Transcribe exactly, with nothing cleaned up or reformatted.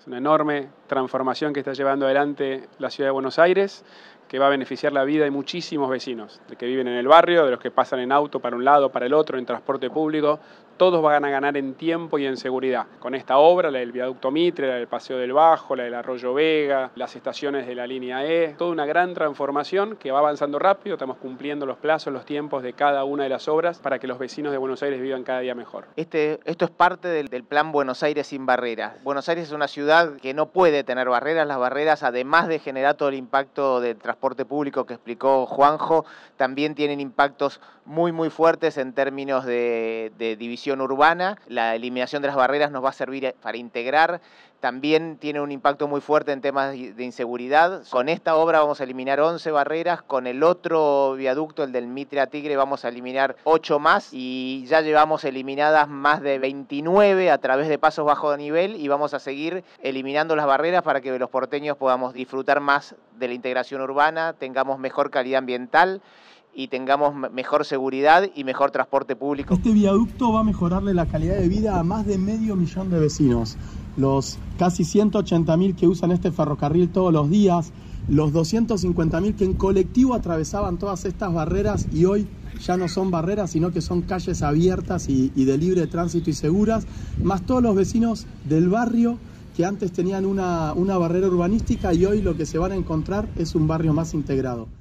una enorme transformación que está llevando adelante la Ciudad de Buenos Aires, que va a beneficiar la vida de muchísimos vecinos, de que viven en el barrio, de los que pasan en auto para un lado, para el otro, en transporte público. Todos van a ganar en tiempo y en seguridad. Con esta obra, la del viaducto Mitre, la del Paseo del Bajo, la del Arroyo Vega, las estaciones de la línea E, toda una gran transformación que va avanzando rápido. Estamos cumpliendo los plazos, los tiempos de cada una de las obras para que los vecinos de Buenos Aires vivan cada día mejor. Este, esto es parte del, del plan Buenos Aires sin barreras. Buenos Aires es una ciudad que no puede tener barreras. Las barreras, además de generar todo el impacto del transporte público que explicó Juanjo, también tienen impactos muy muy fuertes en términos de, de división urbana. La eliminación de las barreras nos va a servir para integrar. También tiene un impacto muy fuerte en temas de inseguridad. Con esta obra vamos a eliminar once barreras, con el otro viaducto, el del Mitre a Tigre, vamos a eliminar ocho más y ya llevamos eliminadas más de veintinueve a través de pasos bajo nivel y vamos a seguir eliminando las barreras para que los porteños podamos disfrutar más de la integración urbana, tengamos mejor calidad ambiental y tengamos mejor seguridad y mejor transporte público. Este viaducto va a mejorarle la calidad de vida a más de medio millón de vecinos. Los casi ciento ochenta mil que usan este ferrocarril todos los días, los doscientos cincuenta mil que en colectivo atravesaban todas estas barreras y hoy ya no son barreras, sino que son calles abiertas y, y de libre tránsito y seguras, más todos los vecinos del barrio que antes tenían una, una barrera urbanística y hoy lo que se van a encontrar es un barrio más integrado.